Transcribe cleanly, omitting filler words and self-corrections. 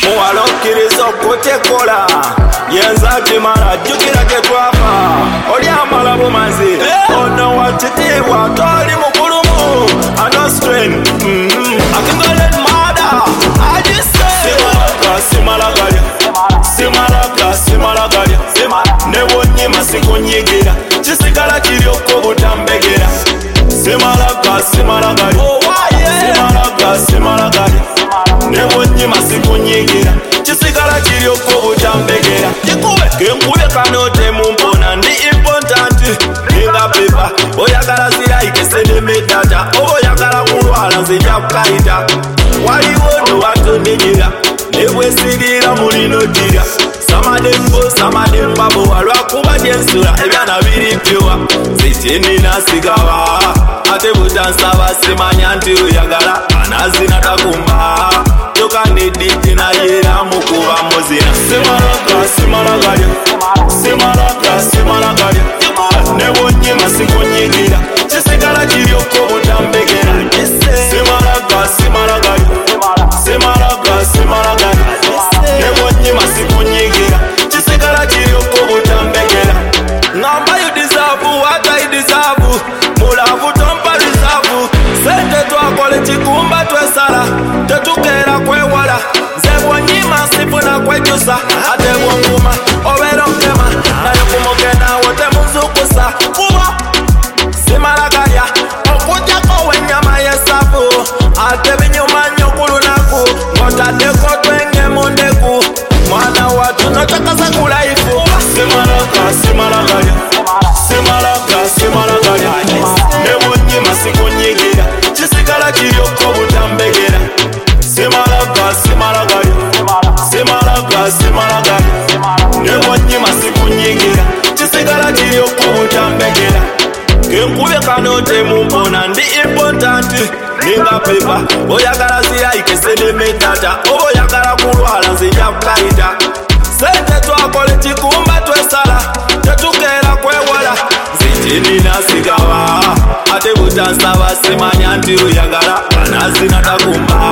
muwalokkiriza okutekola yenza kimala jjukira gye twafa oli amala bumazi ono wakitiibwa toli mukulumu anostrain akingolet mada ajise simalagalya simalagalya ne bwonyima sikunyigira kisigala kiryokko butambegera simalagalya ne bwonyima sikunyigira kisigala kiryokko butambegera kenkube kanote mumpona ndi important ninga pepa oyagala zirayike senemedata oba oyagala kulwala nzija kukayita waliwo nowatondegera nebwesirira mulinodira samadembabo walwakuba dyensula ebyana biripyowa zitinina sigaba ate butansaba simanya nti oyagala anazina takumba yokanediti nayera mukuba muzina simalagalya nebwonyima sikunyigira kisigala kiryokko butambegera simalagalya nebwonyima sikunyigira kisigala kiryokko butambegera ngamba you deserve what I deserve mulavu tompa reserve sente twakole kikumba twesala tetukeera kwewala nze bwonyima sifuna kwejusa ate bwonguma obeera okema naye kumugendawo temuzukusa kuba simalagalya okutyako w'ennyama y'essavu ate binyuma nnyo ku lunaku ng'otaddeko twenge mu ndeku mwana watu notakasa ku laifu simalagalya ne bwonyima sikunyigira kisigala kiryokko butambegera simalagalya ne bwonyima sikunyigira kisigala kiryokko butambegera kenkube kanote mumpona ndi important ninga pepa oyagala zirayike senemedata oba oyagala kulwala nzija kukayita sente twakole kikumba twesala tetukeera kwewala zitinina sigaba ate butansaba simanya nti oyagala anazina takumba